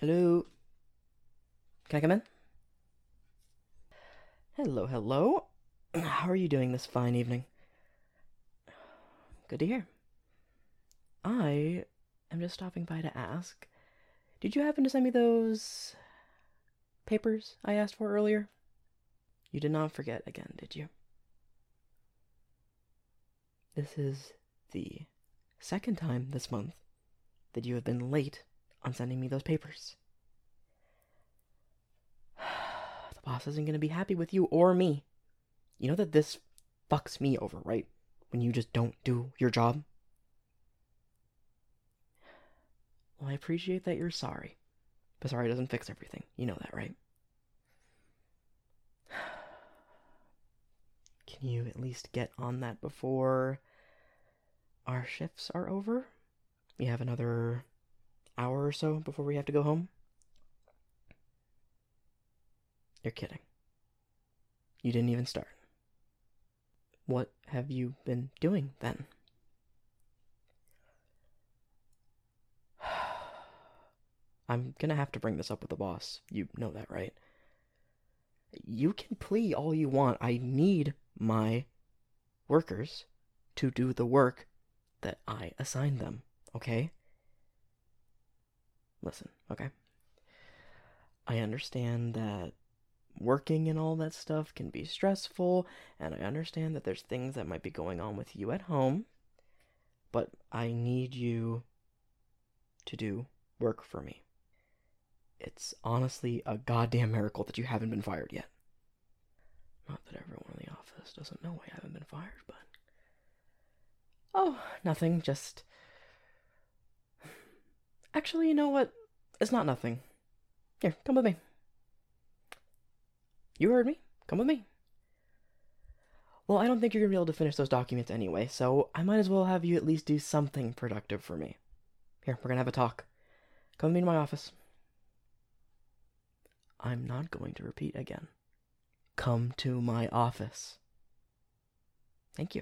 Hello? Can I come in? Hello, hello. How are you doing this fine evening? Good to hear. I am just stopping by to ask, did you happen to send me those papers I asked for earlier? You did not forget again, did you? This is the second time this month that you have been late on sending me those papers. The boss isn't going to be happy with you or me. You know that this fucks me over, right? When you just don't do your job? Well, I appreciate that you're sorry. But sorry doesn't fix everything. You know that, right? Can you at least get on that before our shifts are over? We have another hour or so before we have to go home? You're kidding. You didn't even start. What have you been doing then? I'm gonna have to bring this up with the boss. You know that, right? You can plea all you want. I need my workers to do the work that I assign them, okay? Listen, okay? I understand that working and all that stuff can be stressful, and I understand that there's things that might be going on with you at home, but I need you to do work for me. It's honestly a goddamn miracle that you haven't been fired yet. Not that everyone in the office doesn't know I haven't been fired, but... Oh, nothing, just... Actually, you know what? It's not nothing. Here, come with me. You heard me. Come with me. Well, I don't think you're going to be able to finish those documents anyway, so I might as well have you at least do something productive for me. Here, we're going to have a talk. Come with me to my office. I'm not going to repeat again. Come to my office. Thank you.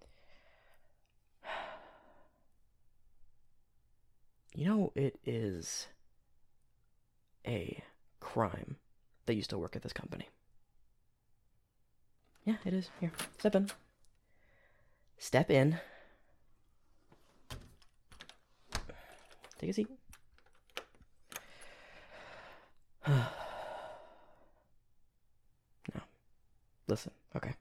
You know, it is a crime that you still work at this company. Yeah, it is. Here, step in. Step in. Take a seat. Now, listen, okay.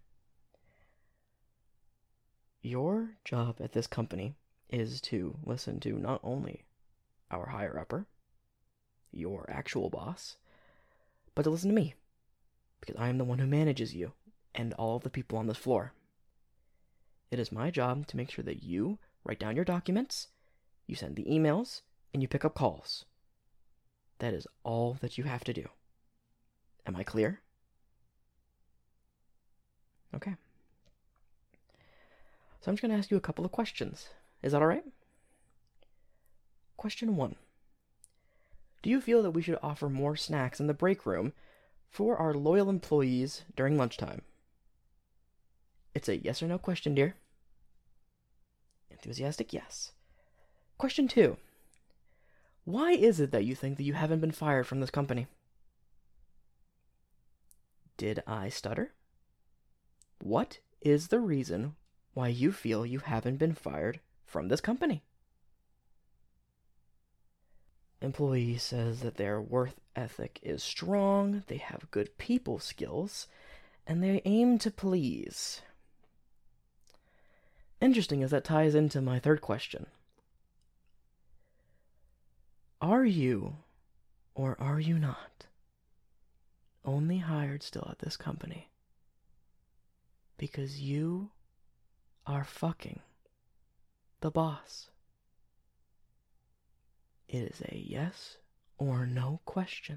Your job at this company is to listen to not only our higher upper, your actual boss, but to listen to me, because I am the one who manages you and all of the people on this floor. It is my job to make sure that you write down your documents, you send the emails, and you pick up calls. That is all that you have to do. Am I clear? Okay. So I'm just going to ask you a couple of questions. Is that alright? Question 1. Do you feel that we should offer more snacks in the break room for our loyal employees during lunchtime? It's a yes or no question, dear. Enthusiastic yes. Question 2. Why is it that you think that you haven't been fired from this company? Did I stutter? What is the reason why you feel you haven't been fired from this company? Employee says that their work ethic is strong, they have good people skills, and they aim to please. Interesting, as that ties into my third question. Are you, or are you not, only hired still at this company because you are fucking the boss? It is a yes or no question.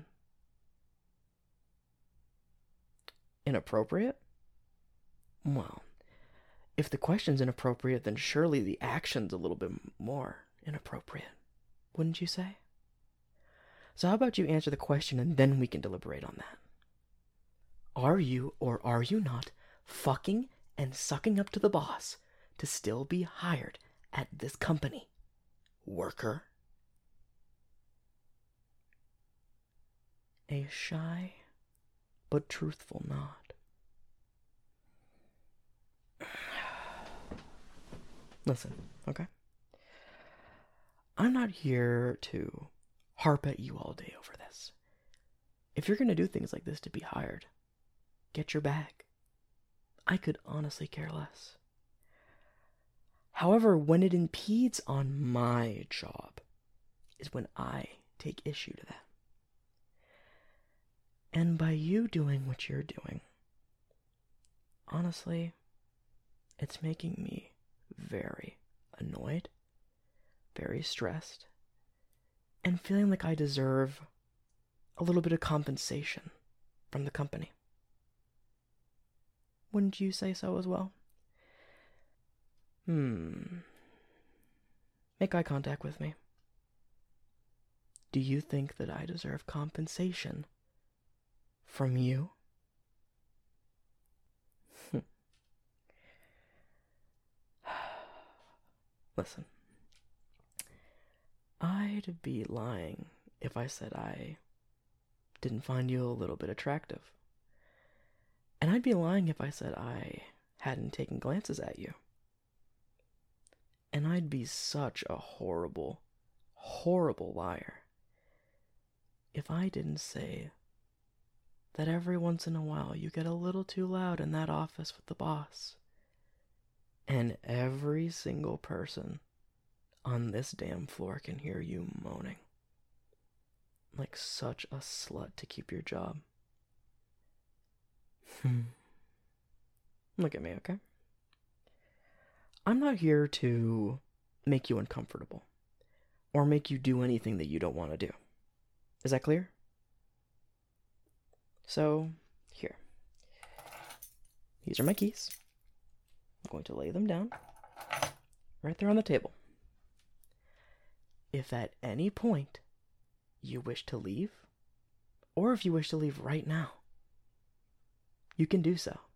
Inappropriate? Well, if the question's inappropriate, then surely the action's a little bit more inappropriate, wouldn't you say? So how about you answer the question and then we can deliberate on that. Are you or are you not fucking and sucking up to the boss to still be hired at this company, worker? a shy but truthful nod. Listen, okay? I'm not here to harp at you all day over this. If you're gonna do things like this to be hired, get your bag. I could honestly care less. However, when it impedes on my job is when I take issue to that. And by you doing what you're doing, honestly, it's making me very annoyed, very stressed, and feeling like I deserve a little bit of compensation from the company. Wouldn't you say so as well? Make eye contact with me. Do you think that I deserve compensation from you? Listen, I'd be lying if I said I didn't find you a little bit attractive. And I'd be lying if I said I hadn't taken glances at you. And I'd be such a horrible, horrible liar if I didn't say that every once in a while you get a little too loud in that office with the boss. And every single person on this damn floor can hear you moaning. Like such a slut to keep your job. Look at me, okay? I'm not here to make you uncomfortable or make you do anything that you don't want to do. Is that clear? So, here. These are my keys. I'm going to lay them down right there on the table. If at any point you wish to leave, or if you wish to leave right now, you can do so.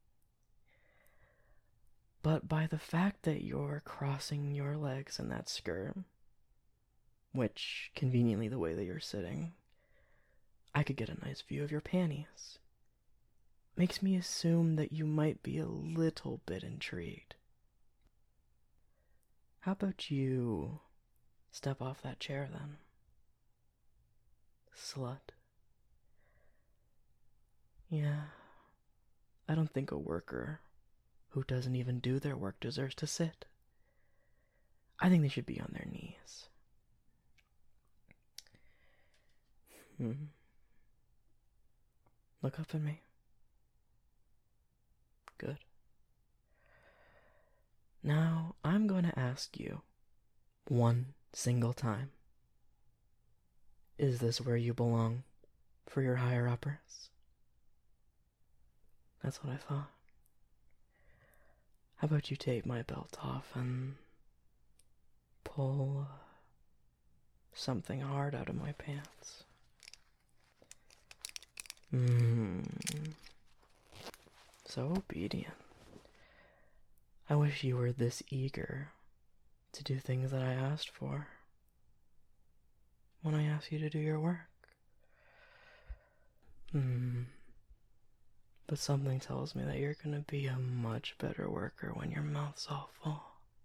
But by the fact that you're crossing your legs in that skirt, which, conveniently the way that you're sitting, I could get a nice view of your panties, makes me assume that you might be a little bit intrigued. How about you step off that chair then? Slut. Yeah, I don't think a worker who doesn't even do their work deserves to sit. I think they should be on their knees. Look up at me. Good. Now, I'm going to ask you one single time. Is this where you belong for your higher uppers? That's what I thought. How about you take my belt off and pull something hard out of my pants? So obedient. I wish you were this eager to do things that I asked for when I asked you to do your work. But something tells me that you're gonna be a much better worker when your mouth's all full.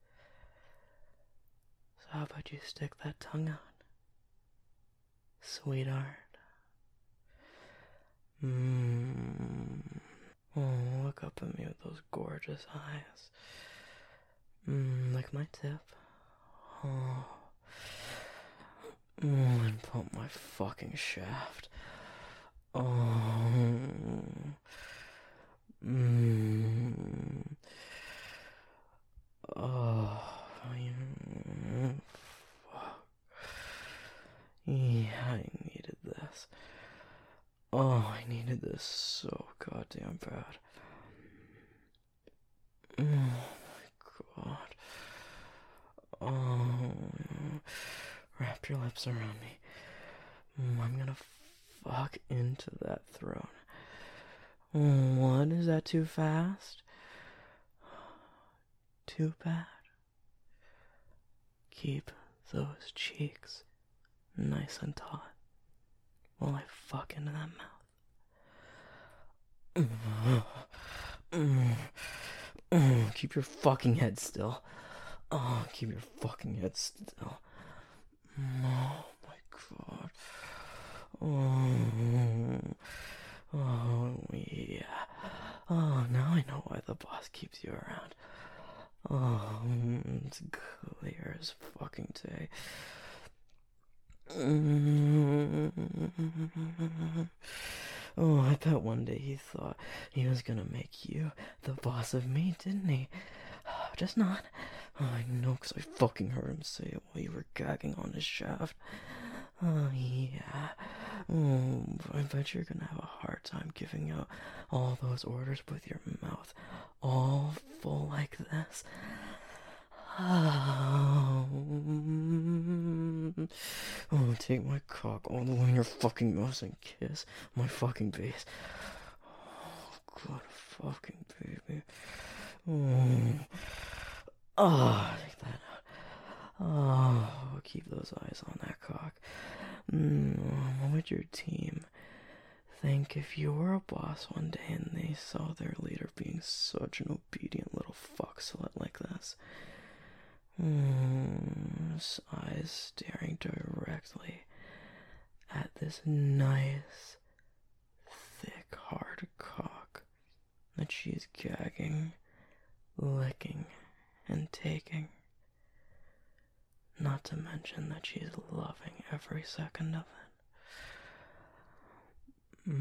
So how about you stick that tongue out, sweetheart? Oh, look up at me with those gorgeous eyes. Like my tip. Oh. And pump my fucking shaft. Oh. Oh. Fuck. Yeah, I needed this. Oh, I needed this so goddamn bad. Oh my god. Oh, wrap your lips around me. I'm gonna fuck into that throne. What? Is that too fast? Too bad. Keep those cheeks nice and taut while I fuck into that mouth. Keep your fucking head still. Oh, keep your fucking head still. Oh my god. Oh yeah. Oh, now I know why the boss keeps you around. Oh, it's clear as fucking day. Oh, I bet one day he thought he was gonna make you the boss of me, didn't he? Just not. Oh, I know, 'cause I fucking heard him say it while you were gagging on his shaft. Oh, yeah. Oh, I bet you're gonna have a hard time giving out all those orders with your mouth all full like this. Oh, take my cock all the way in your fucking mouth and kiss my fucking face. Oh, good fucking baby. Take that out. Oh, keep those eyes on that cock. What would your team think if you were a boss one day and they saw their leader being such an obedient little fuck slut like this? His eyes staring directly at this nice, thick, hard cock that she's gagging, licking, and taking. Not to mention that she's loving every second of it.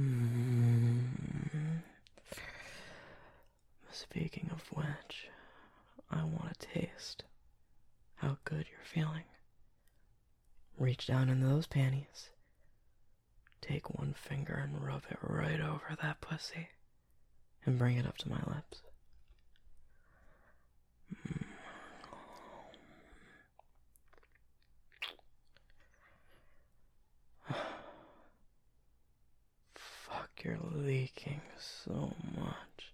Speaking of which, I want to taste how good you're feeling. Reach down into those panties. Take one finger and rub it right over that pussy. And bring it up to my lips. Fuck, you're leaking so much.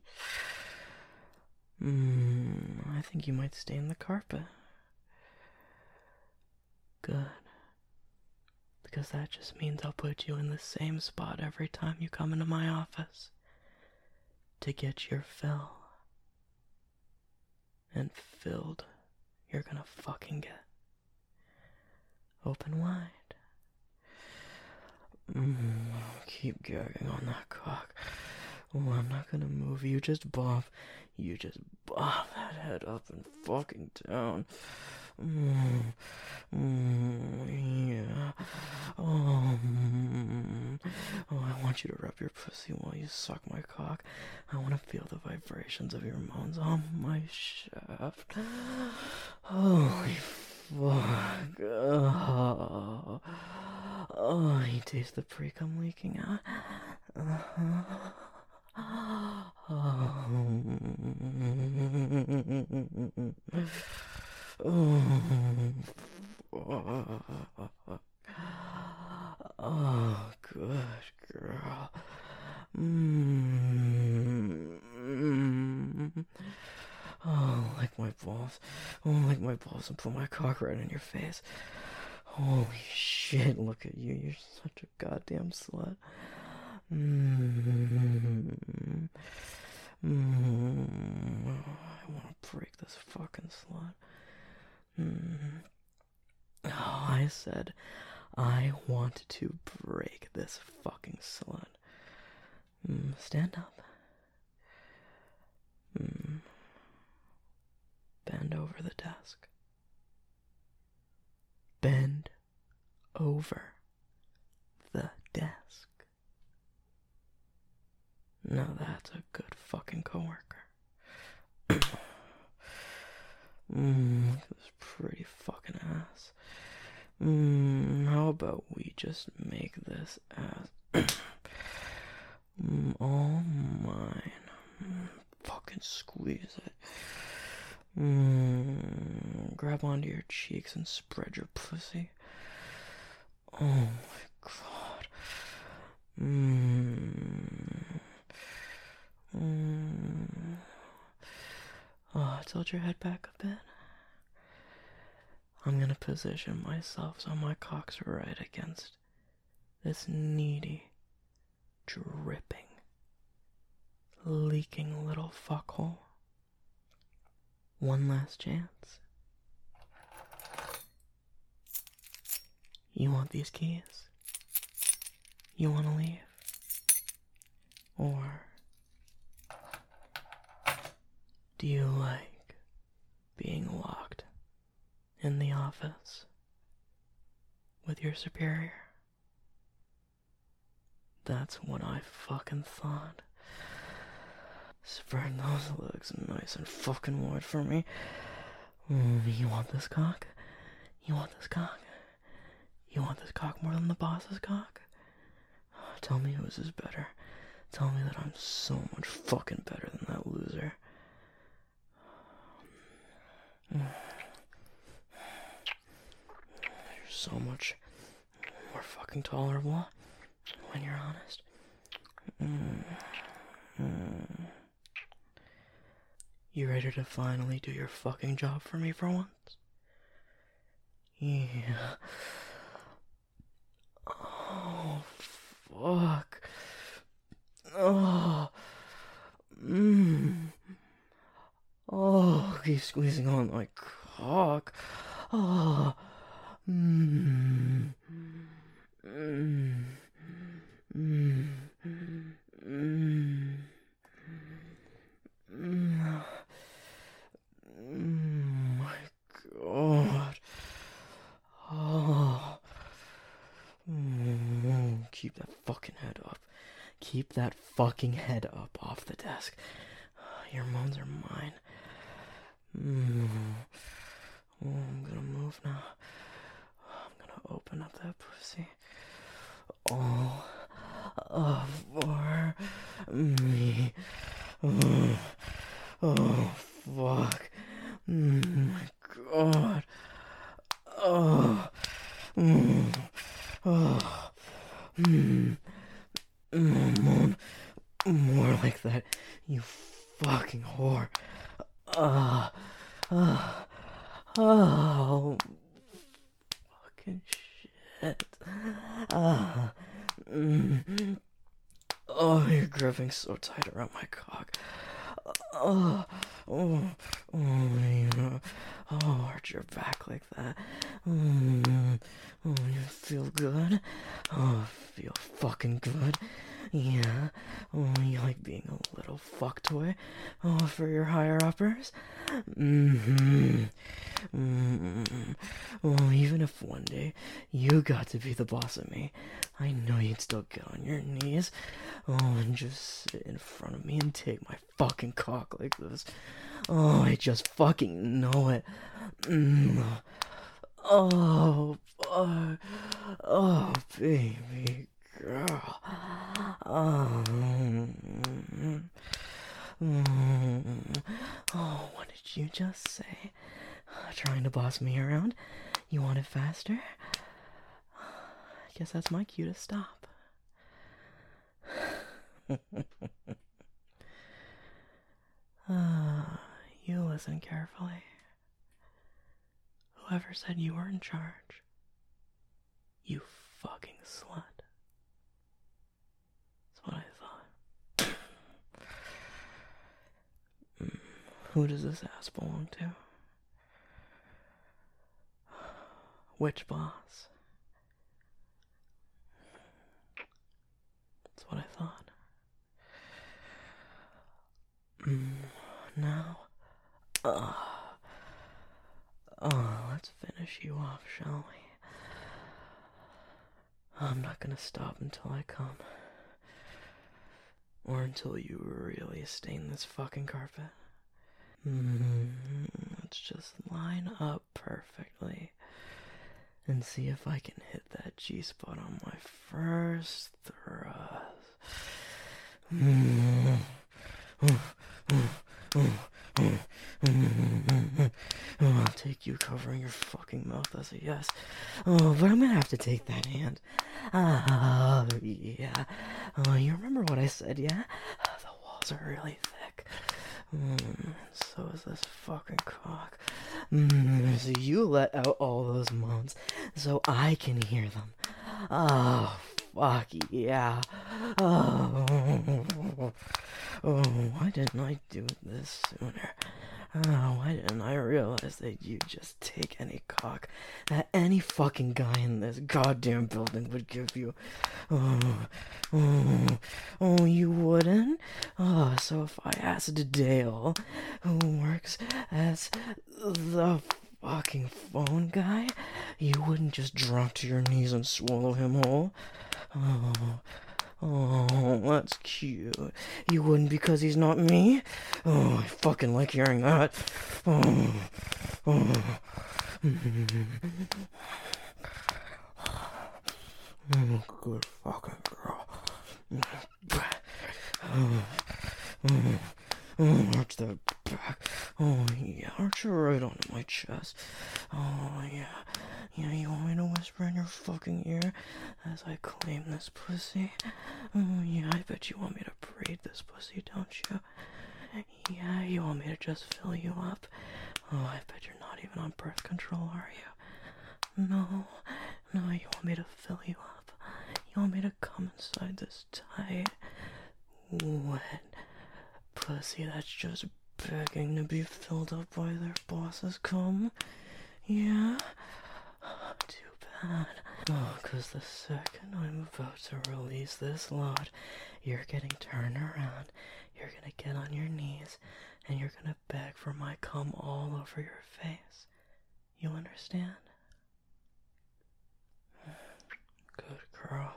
I think you might stain the carpet. Good. Because that just means I'll put you in the same spot every time you come into my office to get your fill. And filled, you're gonna fucking get. Open wide. Keep gagging on that cock. Oh, I'm not gonna move. You just bob. You just bob that head up and fucking down. Yeah. Oh, I want you to rub your pussy while you suck my cock. I want to feel the vibrations of your moans on my shaft. Holy fuck. Oh, you taste the pre-cum leaking out? Oh, good girl. Oh, like my balls. Oh, like my balls and put my cock right in your face. Holy shit, look at you. You're such a goddamn slut. I want to break this fucking slut. Oh, I said I want to break this fucking slut. Stand up. Bend over the desk. Bend over the desk. Now that's a good fucking coworker. Look at this pretty fucking ass. How about we just make this ass all mine? Fucking squeeze it. Grab onto your cheeks and spread your pussy. Oh my god. Oh, tilt your head back a bit. I'm gonna position myself so my cock's right against This needy, dripping, leaking little fuckhole. One last chance. You want these keys? You want to leave? Or do you like being locked in the office with your superior? That's what I fucking thought. Spread those legs nice and fucking wide for me. You want this cock? You want this cock? You want this cock more than the boss's cock? Tell me whose is better. Tell me that I'm so much fucking better than that loser. You're so much more fucking tolerable when you're honest. You ready to finally do your fucking job for me for once? Yeah. Oh, fuck. Oh. Oh, keep squeezing on my cock. Oh. My God. Oh. Keep that fucking head up. Keep that fucking head up off the desk. Your moans are mine. Oh, I'm gonna move now. I'm gonna open up that pussy. All for me. Oh, fuck. My God. Oh. Moan more like that, you fucking whore. Oh, fucking shit. Oh, you're gripping so tight around my cock. Yeah. Oh, arch your back like that. You feel good? Oh, feel fucking good. Yeah. Oh, you like being a little fuck toy? Oh, for your higher uppers? Oh, even if one day you got to be the boss of me, I know you'd still get on your knees. Oh, and just sit in front of me and take my fucking cock like this. Oh, I just fucking know it. Oh, fuck. Oh, baby girl. Oh, what did you just say? Trying to boss me around? You want it faster? I guess that's my cue to stop. You listen carefully. Whoever said you were in charge? You fucking slut. That's what I thought. Who does this ass belong to? Which boss? That's what I thought. Now, let's finish you off, shall we? I'm not gonna stop until I come. Or until you really stain this fucking carpet. Let's just line up perfectly and see if I can hit that G-spot on my first thrust. I'll take you covering your fucking mouth as a yes. Oh, but I'm gonna have to take that hand. Oh, yeah. Oh, you remember what I said, yeah? The walls are really thick. So is this fucking cock. So you let out all those moans so I can hear them. Oh, fuck yeah. Oh, oh, why didn't I do this sooner? Oh, why didn't I realize that you just take any cock that any fucking guy in this goddamn building would give you? Oh, oh, oh, you wouldn't? Oh, so if I asked Dale, who works as the fucking phone guy, you wouldn't just drop to your knees and swallow him whole? Oh, oh, that's cute. You wouldn't because he's not me? Oh, I fucking like hearing that. Oh, oh. Oh, good fucking girl. Oh, oh, oh, arch that back. Oh, yeah, arch it right onto my chest. Oh, yeah. Yeah, you want me to whisper in your fucking ear as I claim this pussy? Oh, yeah, I bet you want me to braid this pussy, don't you? Yeah, you want me to just fill you up? Oh, I bet you're not even on birth control, are you? No, no, you want me to fill you up? You want me to come inside this tight, wet pussy that's just begging to be filled up by their bosses cum? Yeah? Too bad. Oh, 'cause the second I'm about to release this lot, you're getting turned around, you're gonna get on your knees, and you're gonna beg for my cum all over your face. You understand? Good girl.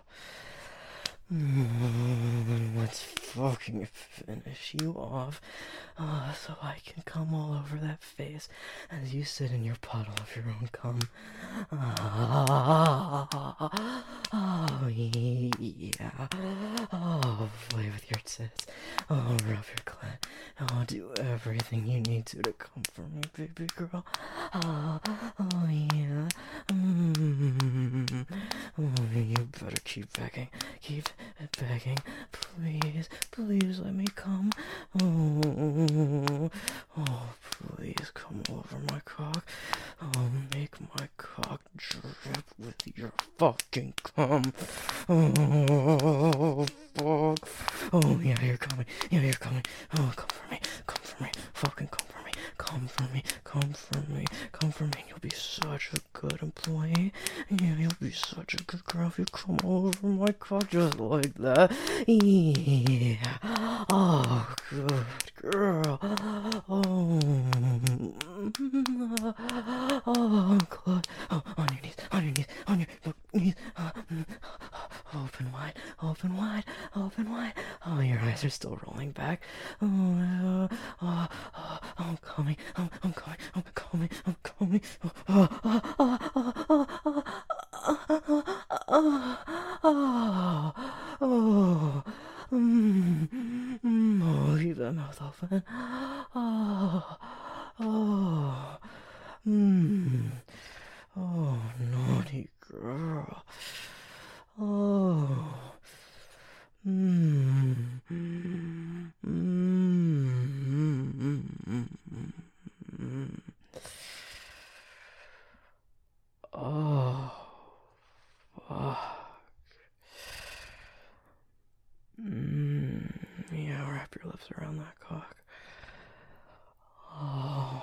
Let's fucking finish you off, so I can come all over that face as you sit in your puddle of your own cum. Oh, yeah. Oh, play with your tits. Oh, rub your clit. Oh, do everything you need to come for me, baby girl. Oh, yeah. Oh, you better keep begging. Keep begging. Please, please let me come. Oh, please come over my cock. Oh, make my cock drip with your fucking cum. Oh, fuck. Oh, yeah, you're coming. Yeah, you're coming. Oh, come for me. Come for me. Fucking come for me. Come for me. Come for me. Come for me. You'll be such a good employee. Yeah, you'll be such a good girl if you come all over my cock just like that. Yeah. Oh, good girl. Oh. Oh, close. Oh, on your knees. On your knees. On your knees. Open wide. Open wide. Open wide. Oh, your eyes are still rolling back. Oh, I'm coming. I'm coming. I'm coming. I'm coming. Oh, leave that mouth open. Oh, oh, oh, naughty girl. Oh, oh, fuck. Yeah, wrap your lips around that cock. Oh.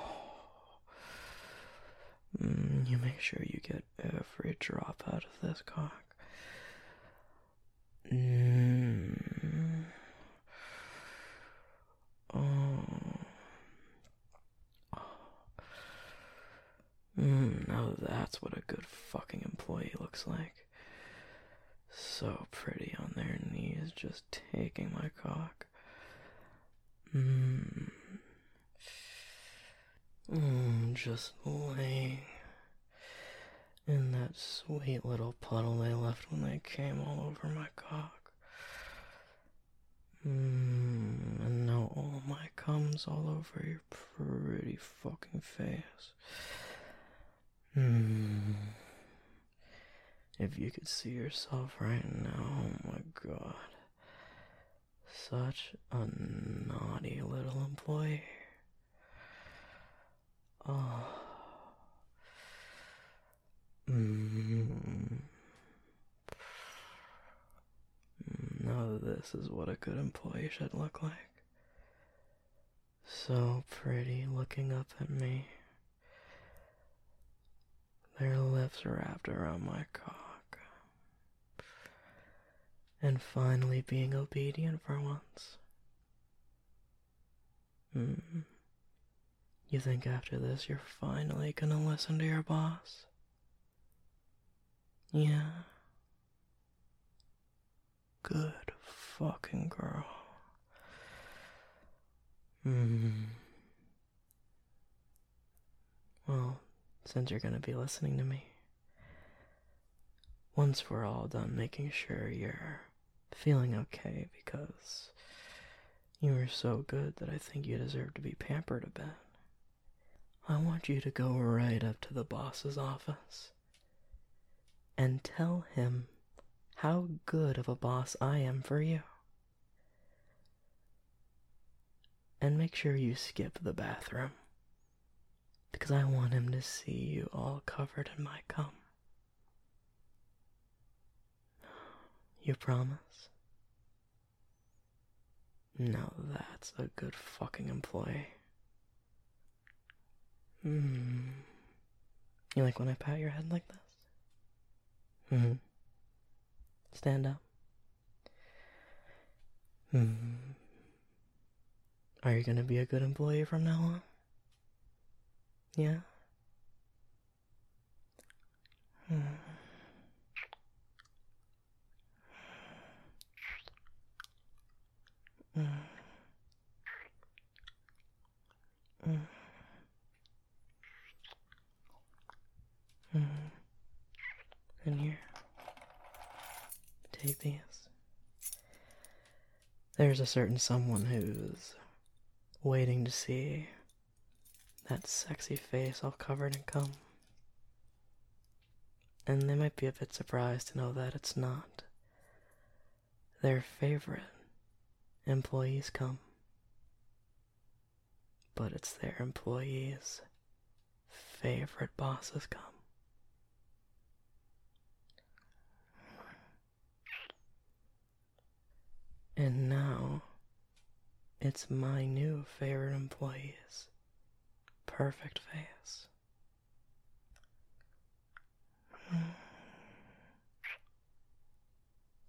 You make sure you get every drop out of this cock. Oh. Now that's what a good fucking employee looks like. So pretty on their knees, just taking my cock. Just laying in that sweet little puddle they left when they came all over my cock. And now all my cum's all over your pretty fucking face. If you could see yourself right now, oh my god. Such a naughty little employee. Oh. this is what a good employee should look like. So pretty, looking up at me. Their lips wrapped around my cock. And finally being obedient for once. You think after this you're finally gonna listen to your boss? Yeah. Good fucking girl. Well, since you're gonna be listening to me, once we're all done making sure you're feeling okay, because you were so good that I think you deserve to be pampered a bit, I want you to go right up to the boss's office and tell him how good of a boss I am for you. And make sure you skip the bathroom, because I want him to see you all covered in my cum. You promise? Now that's a good fucking employee. You like when I pat your head like this? Stand up. Are you gonna be a good employee from now on? Yeah? And here. Take these. There's a certain someone who's waiting to see that sexy face all covered in cum. And they might be a bit surprised to know that it's not their favorite employees' cum, but it's their employees' favorite boss's cum. And now, it's my new favorite employee's perfect face.